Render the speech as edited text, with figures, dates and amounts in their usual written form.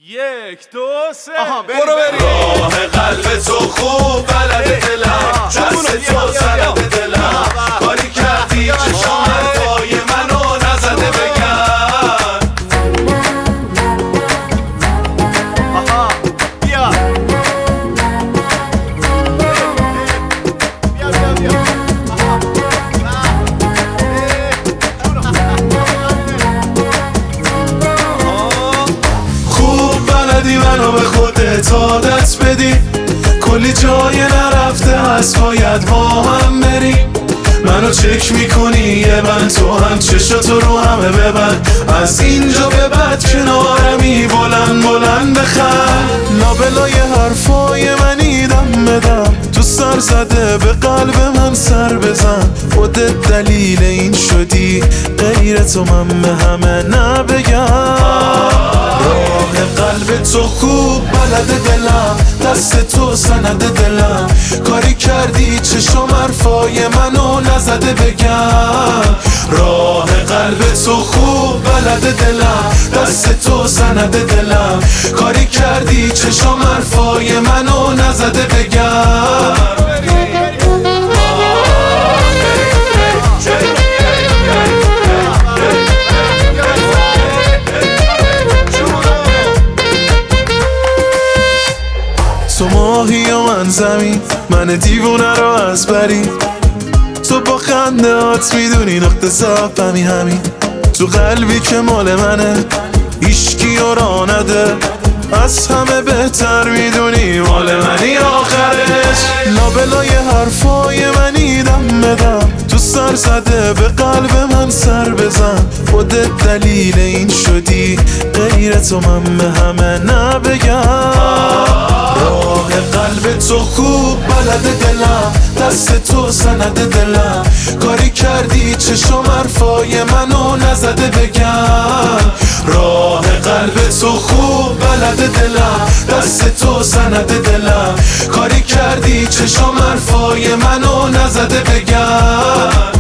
یک دو سه برو بریم. راه قلب تو خوب بلد دلم، دست تو سند دلم، کاری کردی چشام حرفای منو نزده بگم. بیا خوب بلدی منو به خودت عادت بدی، کلی جای نرفته هست باید با هم بریم. منو چک میکنی یه من، تو هم چشاتو رو همه ببند، از اینجا به بعد کنارمی بلند بلند بخند. لابلای حرفای منی دم بدم، تو سر زده به قلب من سر بزن. خودت دلیل این شدی، غیر تو من به همه نبگم. راه قلب تو خوب بلد دلم، دست تو سند دلم، کاری کردی چشم حرفای منو نزده بگم. راه قلب تو خوب بلد دلم، دست تو سند دلم، کاری کردی چشم حرفای منو نزده بگم. تو ماهی و من زمین، من دیوونه رو از بری، تو با خنده هات میدونی نقطه ضعفمی همین. تو قلبی که مال منه هیچکی را نده، از همه بهتر میدونی مال منی آخرش. لابلای حرفای منی دم بدم، تو سر زده به قلب من سر بزن. خودت دلیل این شدی، غیر تو من به همه نبگم. راه قلب تو خوب بلد دلم، دست تو سند دلم، کاری کردی چشم حرفای منو نزده بگم. راه قلب تو خوب بلد دلم، دست تو سند دلم، کاری کردی چشم حرفای منو نزده بگم.